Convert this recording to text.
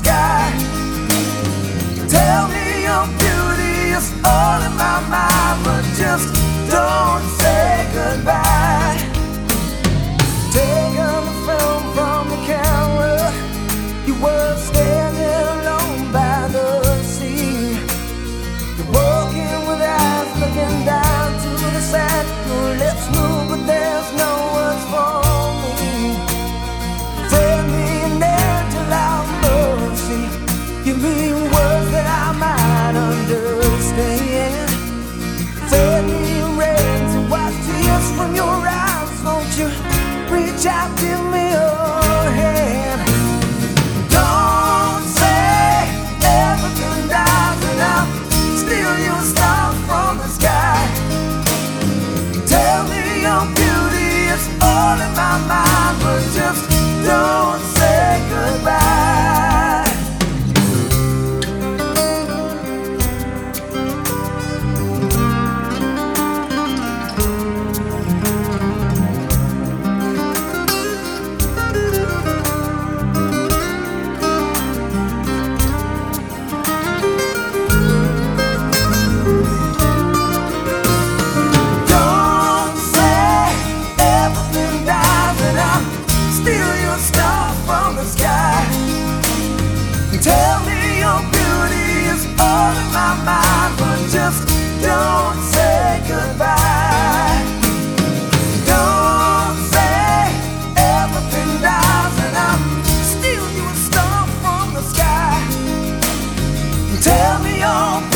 sky. Tell me your beauty is all in my mind, but just don't say goodbye. Taking the film from the camera, you were standing alone by the sea. You're walking with eyes looking down to the side. Your lips move, but there's no words for me. Tell me an angel of mercy, give me words that I might understand. Tell me rain to wash tears from your eyes. Won't you reach out, give me your hand? Don't say everything dies and I'll steal your star from the sky. Tell me your beauty is all in my mind, but just don't say goodbye. Tell me your beauty is all in my mind, but just don't say goodbye. Don't say everything dies and I'll steal you a star from the sky. Tell me your